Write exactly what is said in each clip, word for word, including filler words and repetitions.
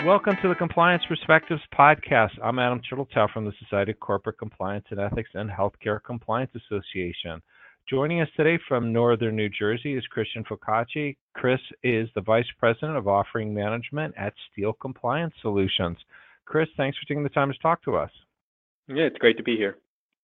Welcome to the Compliance Perspectives podcast. I'm Adam Turteltaub from the Society of Corporate Compliance and Ethics and Healthcare Compliance Association. Joining us today from Northern New Jersey is Christian Focacci. Chris is the Vice President of Offering Management at Steel Compliance Solutions. Chris, thanks for taking the time to talk to us. Yeah, it's great to be here.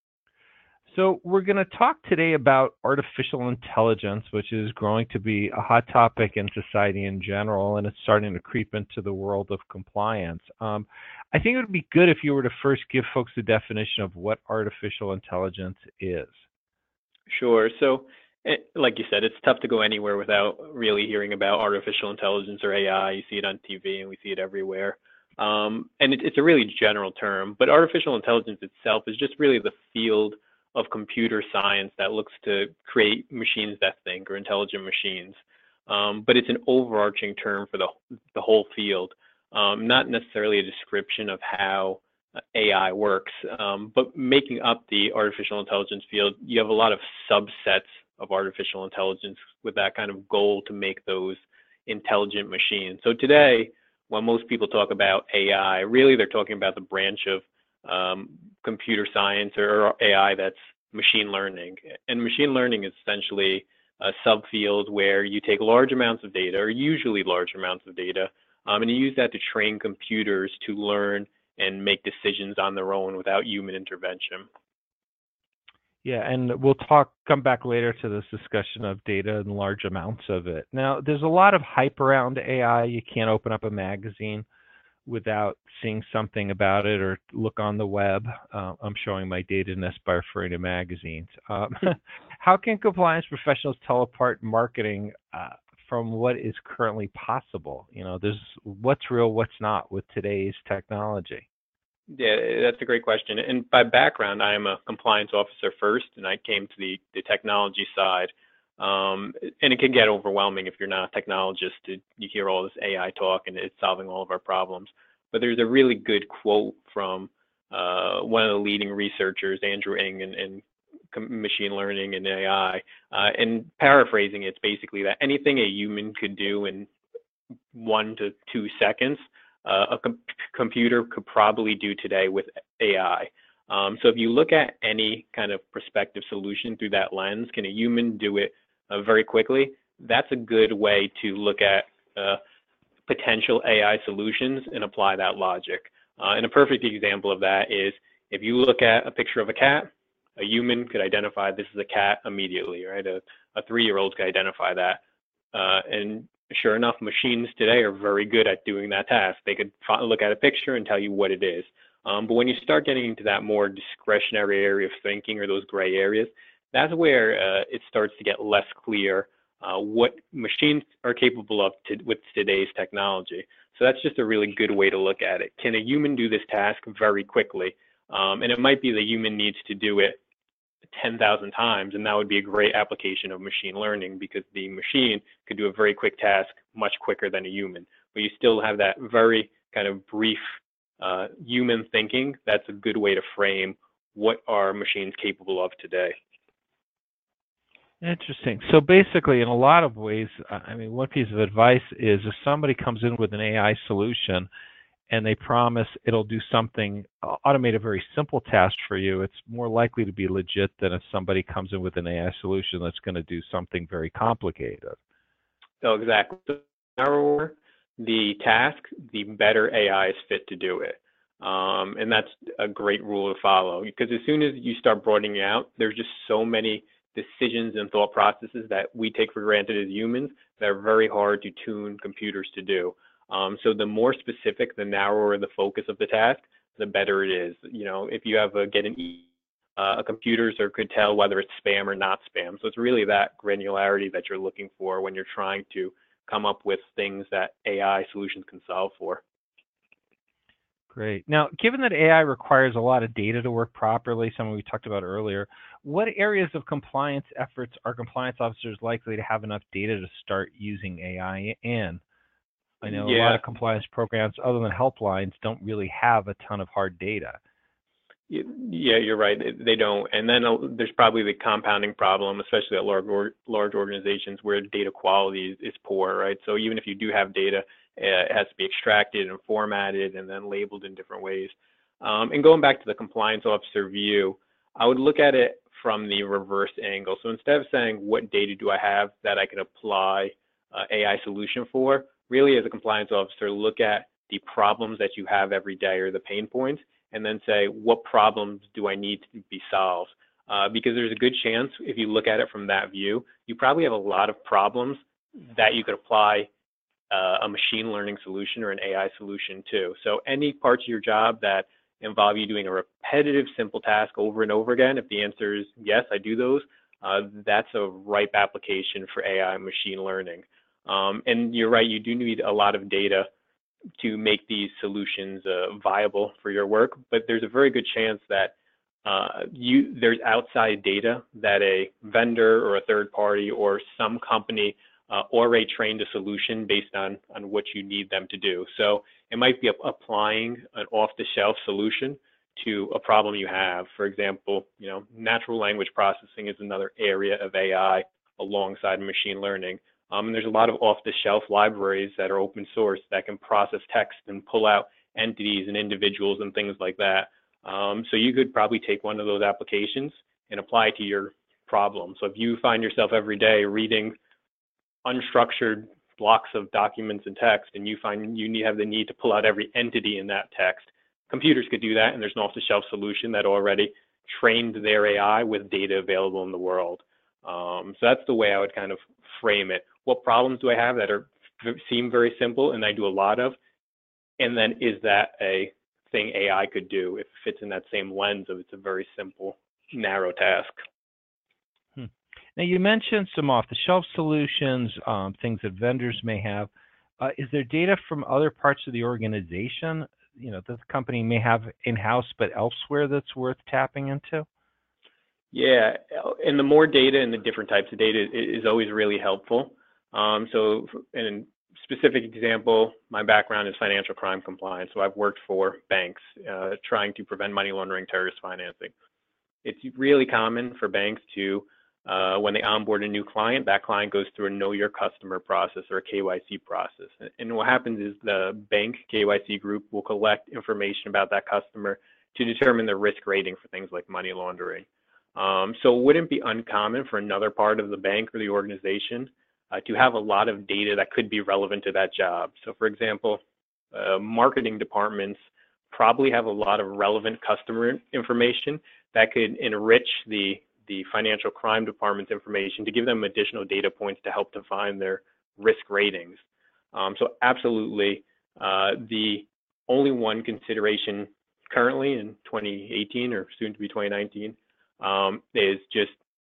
So we're going to talk today about artificial intelligence, which is growing to be a hot topic in society in general, and it's starting to creep into the world of compliance. Um, I think it would be good if you were to first give folks the definition of what artificial intelligence is. Sure. So, like you said, it's tough to go anywhere without really hearing about artificial intelligence or A I. You see it on T V and we see it everywhere. Um, and it, it's a really general term, but artificial intelligence itself is just really the field of computer science that looks to create machines that think, or intelligent machines. Um, but it's an overarching term for the, the whole field, um, not necessarily a description of how A I works, um, but making up the artificial intelligence field, you have a lot of subsets of artificial intelligence with that kind of goal to make those intelligent machines. So today, when most people talk about A I, really they're talking about the branch of um, computer science or A I that's machine learning. And machine learning is essentially a subfield where you take large amounts of data, or usually large amounts of data, um, and you use that to train computers to learn and make decisions on their own without human intervention. Yeah, and we'll talk, come back later to this discussion of data and large amounts of it. Now, there's a lot of hype around A I. You can't open up a magazine without seeing something about it or look on the web. Uh, I'm showing my datiness by referring to magazines. Um, how can compliance professionals tell apart marketing uh, from what is currently possible? You know, there's what's real, what's not with today's technology. Yeah, that's a great question. And by background, I am a compliance officer first, and I came to the, the technology side. Um, and it can get overwhelming if you're not a technologist. To, you hear all this A I talk, and it's solving all of our problems. But there's a really good quote from uh, one of the leading researchers, Andrew Ng, in, in machine learning and A I. Uh, and paraphrasing, it's basically that anything a human could do in one to two seconds, uh, a com- computer could probably do today with A I. Um, so if you look at any kind of prospective solution through that lens, can a human do it uh, very quickly? That's a good way to look at uh, potential A I solutions and apply that logic. Uh, and a perfect example of that is if you look at a picture of a cat, a human could identify this is a cat immediately, right? A, a three-year-old could identify that. Uh, and sure enough, machines today are very good at doing that task. They could look at a picture and tell you what it is. Um, but when you start getting into that more discretionary area of thinking, or those gray areas, that's where uh, it starts to get less clear uh, what machines are capable of to, with today's technology. So that's just a really good way to look at it. Can a human do this task very quickly? Um, and it might be the human needs to do it ten thousand times, and that would be a great application of machine learning, because the machine could do a very quick task much quicker than a human. But you still have that very kind of brief Uh, human thinking. That's a good way to frame what are machines capable of today. Interesting. So basically, in a lot of ways, I mean, one piece of advice is if somebody comes in with an A I solution and they promise it'll do something, automate a very simple task for you, it's more likely to be legit than if somebody comes in with an A I solution that's going to do something very complicated. So exactly. The narrower the task, the better A I is fit to do it. Um, and that's a great rule to follow, because as soon as you start broadening it out, there's just so many decisions and thought processes that we take for granted as humans that are very hard to tune computers to do. Um, so the more specific, the narrower the focus of the task, the better it is. You know, if you have a get an e, uh, a computers or could tell whether it's spam or not spam. So it's really that granularity that you're looking for when you're trying to come up with things that A I solutions can solve for. Great. Now, given that A I requires a lot of data to work properly, something we talked about earlier, what areas of compliance efforts are compliance officers likely to have enough data to start using A I in? I know yeah. a lot of compliance programs, other than helplines, don't really have a ton of hard data. Yeah, you're right. They don't. And then uh, there's probably the compounding problem, especially at large, or, large organizations where data quality is, is poor, right? So even if you do have data, Uh, it has to be extracted and formatted and then labeled in different ways. Um, and going back to the compliance officer view, I would look at it from the reverse angle. So instead of saying, what data do I have that I can apply uh, A I solution for, really as a compliance officer, look at the problems that you have every day or the pain points, and then say, what problems do I need to be solved? Uh, because there's a good chance, if you look at it from that view, you probably have a lot of problems that you could apply uh, a machine learning solution or an A I solution to. So any parts of your job that involve you doing a repetitive, simple task over and over again, if the answer is yes, I do those, uh, that's a ripe application for A I and machine learning. Um, and you're right, you do need a lot of data to make these solutions uh, viable for your work, but there's a very good chance that uh, you there's outside data that a vendor or a third party or some company uh, already trained a solution based on, on what you need them to do. So it might be applying an off-the-shelf solution to a problem you have. For example, you know, natural language processing is another area of A I alongside machine learning. Um, and there's a lot of off-the-shelf libraries that are open source that can process text and pull out entities and individuals and things like that. Um, so you could probably take one of those applications and apply it to your problem. So if you find yourself every day reading unstructured blocks of documents and text, and you find you need, have the need to pull out every entity in that text, computers could do that, and there's an off-the-shelf solution that already trained their A I with data available in the world. Um, so that's the way I would kind of frame it. What problems do I have that are seem very simple and I do a lot of? And then is that a thing A I could do if it fits in that same lens of it's a very simple, narrow task? Hmm. Now you mentioned some off-the-shelf solutions, um, things that vendors may have. Uh, is there data from other parts of the organization, you know, that the company may have in-house but elsewhere that's worth tapping into? Yeah, and the more data and the different types of data is always really helpful. Um, so in a specific example, my background is financial crime compliance. So I've worked for banks uh, trying to prevent money laundering, terrorist financing. It's really common for banks to, uh, when they onboard a new client, that client goes through a know your customer process or a K Y C process. And what happens is the bank K Y C group will collect information about that customer to determine the risk rating for things like money laundering. Um, so it wouldn't be uncommon for another part of the bank or the organization uh, to have a lot of data that could be relevant to that job. So for example, uh, marketing departments probably have a lot of relevant customer information that could enrich the, the financial crime department's information to give them additional data points to help define their risk ratings. Um, so absolutely, uh, the only one consideration currently in twenty eighteen or soon to be twenty nineteen Um, is just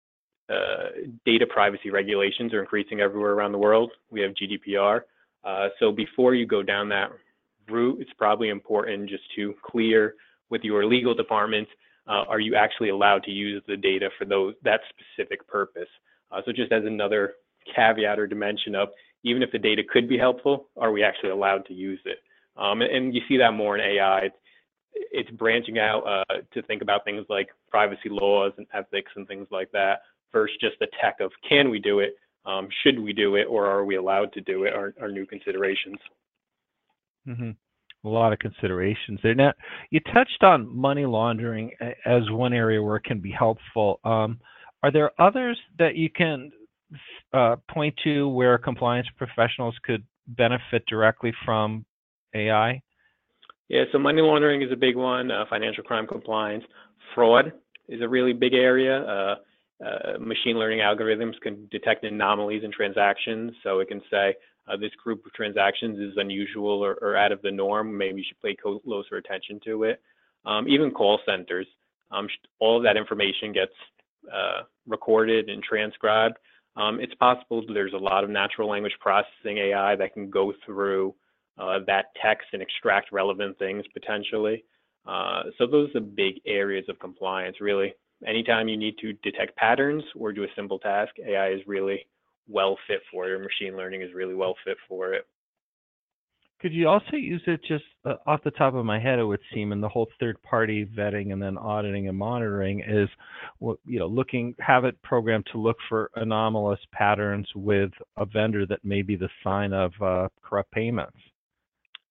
uh, data privacy regulations are increasing everywhere around the world. We have G D P R. Uh, so before you go down that route, it's probably important just to clear with your legal department, uh, are you actually allowed to use the data for those that specific purpose? Uh, so just as another caveat or dimension of, even if the data could be helpful, are we actually allowed to use it? Um, and, and you see that more in A I. It's, it's branching out uh, to think about things like privacy laws and ethics and things like that versus just the tech of can we do it, um, should we do it, or are we allowed to do it, are, are new considerations. Mm-hmm. A lot of considerations there. Now, you touched on money laundering as one area where it can be helpful. Um, are there others that you can uh, point to where compliance professionals could benefit directly from A I? Yeah, so money laundering is a big one, uh, financial crime compliance. Fraud is a really big area. Uh, uh, machine learning algorithms can detect anomalies in transactions, so it can say uh, this group of transactions is unusual or, or out of the norm. Maybe you should pay closer attention to it. Um, even call centers, um, all of that information gets uh, recorded and transcribed. Um, it's possible there's a lot of natural language processing A I that can go through Uh, that text and extract relevant things potentially. Uh, so those are the big areas of compliance, really. Anytime you need to detect patterns or do a simple task, A I is really well fit for it, or machine learning is really well fit for it. Could you also use it just uh, off the top of my head, it would seem, in the whole third-party vetting and then auditing and monitoring is, you know, looking, have it programmed to look for anomalous patterns with a vendor that may be the sign of uh, corrupt payments?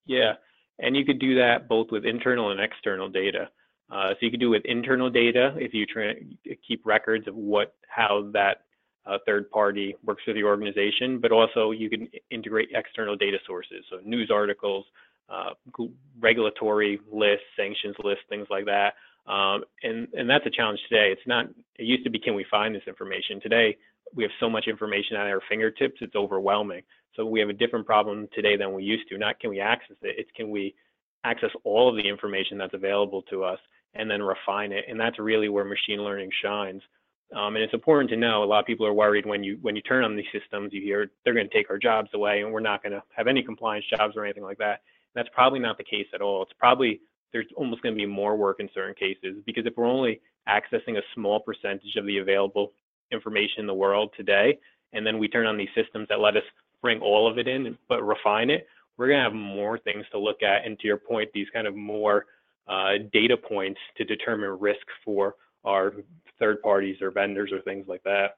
Yeah, and you could do that both with internal and external data. Uh, so you could do with internal data if you try, keep records of what how that uh, third party works with your organization, but also you can integrate external data sources, so news articles, uh, regulatory lists, sanctions lists, things like that. Um, and and that's a challenge today. It's not. It used to be, can we find this information? Today we have so much information at our fingertips, it's overwhelming. So we have a different problem today than we used to. Not can we access it, it's can we access all of the information that's available to us and then refine it. And that's really where machine learning shines. Um, and it's important to know, a lot of people are worried when you when you turn on these systems, you hear they're going to take our jobs away and we're not going to have any compliance jobs or anything like that. And that's probably not the case at all. It's probably, there's almost going to be more work in certain cases, because if we're only accessing a small percentage of the available information in the world today, and then we turn on these systems that let us bring all of it in but refine it, we're going to have more things to look at. And to your point, these kind of more uh, data points to determine risk for our third parties or vendors or things like that.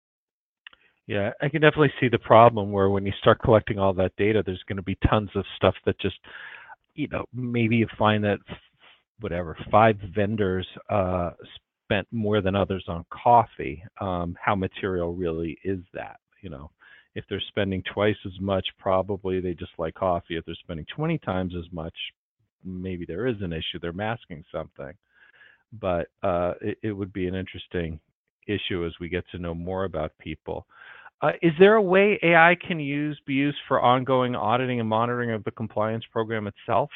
Yeah, I can definitely see the problem where when you start collecting all that data, there's going to be tons of stuff that just, you know, maybe you find that whatever, five vendors uh, spent more than others on coffee. Um, how material really is that? You know, if they're spending twice as much, probably they just like coffee. If they're spending twenty times as much, maybe there is an issue. They're masking something. But uh, it, it would be an interesting issue as we get to know more about people. Uh, is there a way A I can use be used for ongoing auditing and monitoring of the compliance program itself?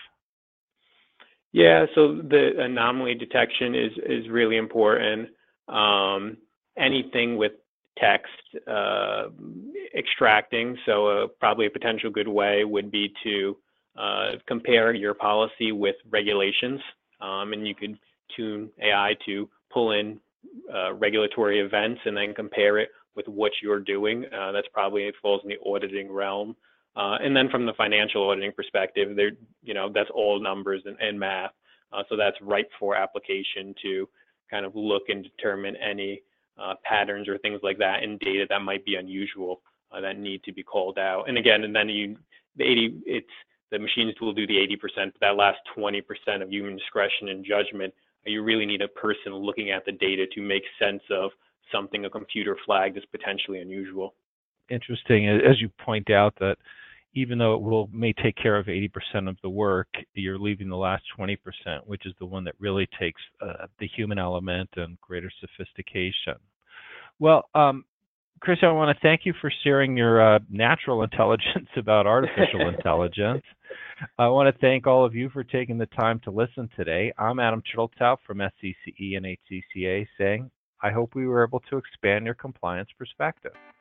Yeah, so the anomaly detection is is really important. Um, anything with text uh, extracting, so uh, probably a potential good way would be to uh, compare your policy with regulations, um, and you could tune A I to pull in uh, regulatory events and then compare it with what you're doing. Uh, that's probably, it falls in the auditing realm. Uh, and then from the financial auditing perspective, there, you know, that's all numbers and, and math. Uh, so that's ripe for application to kind of look and determine any uh, patterns or things like that in data that might be unusual uh, that need to be called out. And again, and then you, the eighty, it's the machines will do the eighty percent, but that last twenty percent of human discretion and judgment, you really need a person looking at the data to make sense of something a computer flagged as potentially unusual. Interesting, as you point out, that even though it will may take care of eighty percent of the work, you're leaving the last twenty percent, which is the one that really takes uh, the human element and greater sophistication. Well, um, Chris, I want to thank you for sharing your uh, natural intelligence about artificial intelligence. I want to thank all of you for taking the time to listen today. I'm Adam Chiltow from S C C E and H C C A saying, I hope we were able to expand your compliance perspective.